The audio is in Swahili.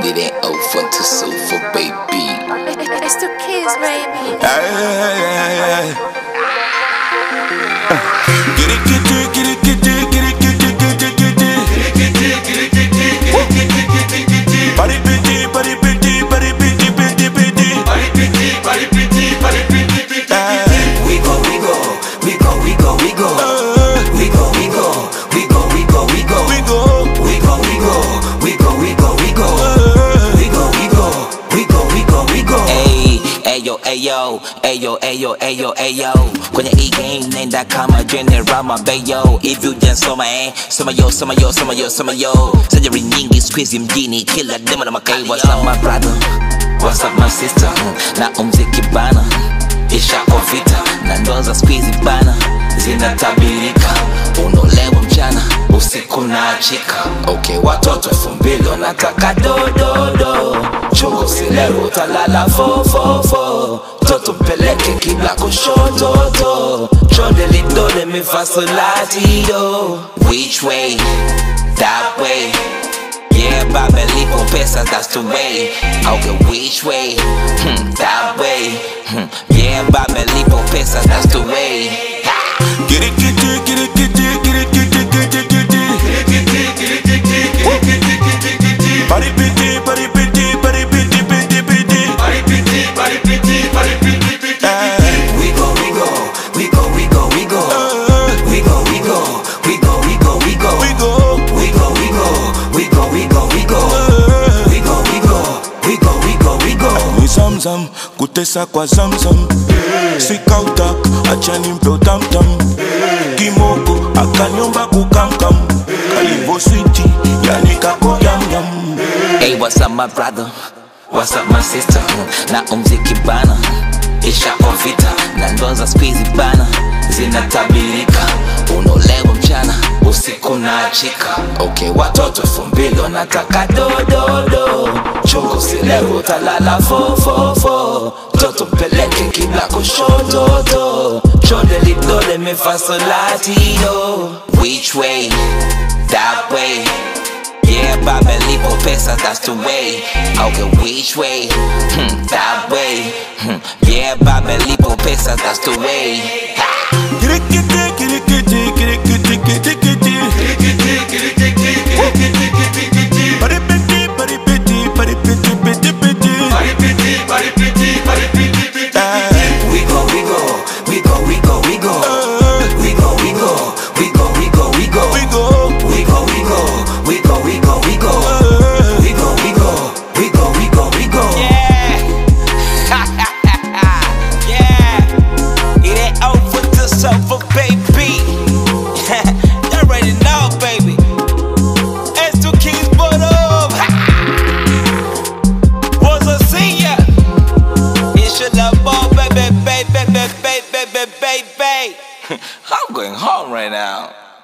It ain't over to sofa, baby. It's the kids, baby. Get it, get it, get it, get it, get it, get it, get it, get it. Body pretty, body pretty, body pretty, pretty, pretty. Body pretty, body pretty, body pretty, pretty. We go, we go, we go, we go, we go. We go, we go, we go, we go, we go. We go, we go, we go, we go, we go, we go. We go, we go, we go, we go, we go. Ayo, ayo, ayo, ayo, ayo, ayo. Kwenye hii game nenda kama General Mabeyo. If you dance soma soma yo, soma yo, soma yo, soma yo. Sajari nyingi squeeze mjini kila demo na makali. What's up my brother? What's up my sister? Na mziki bana ishako vita na ndoa za squeeze bana zinatabirika. Unolewa mchana usiku na achika. Okay, watoto 2000 wanataka do. Chungu silewe utalala fo. Toto mpeleke kibla kushoto. Chonde lidole mifasolati yo. Which way? That way. Yeah, baba lipo pesa, that's the way. Okay, which way? That way. Yeah, baba lipo pesa, that's the way. get it, get it, get it, get it, get it, get it, get it, get it. Body pretty, body pretty, body pretty, pretty, pretty. Body pretty, body pretty, body pretty, pretty. We go, we go, we go, we go, we go. We go, we go, we go, we go, we go. We go, we go, we go, we go, we go, we go. We go, we go, we go, we go, we go. ni zamzam, kutesa kwa zamzam. Sikauta, achani mpeo tamtam. Kimoko, akanyomba kukamkam. Kalivo switi, yani kako yam yam. Hey, what's up my brother? What's up my sister? Na mziki bana ishako vita na ndoa za squeeze bana zinatabirika. Unolewa mchana usiku na achika. Okay, watoto 2000 wanataka do. Chungu silewe utalala fo. Toto mpeleke kibla kushoto. Chonde lidole mifasolati yo. Which way? That way. Yeah, baba lipo pesa, that's the way. Okay, which way? That way. Yeah, baba lipo pesa, that's the way. Get it, get it, get it, get it, get it, get it, get it, get it. Body pretty, body pretty, body pretty, pretty, pretty. Body pretty, body pretty, body pretty, pretty. We go, we go, we go, we go, we go. We go, we go, we go, we go, we go. We go, we go, we go, we go, we go, we go. We go, we go, we go, we go, we go. Yeah. Yeah. It ain't over to sofa, baby. You already know, baby. It's two kings, but up. Was a senior. It should have ball, baby. I'm going home right now.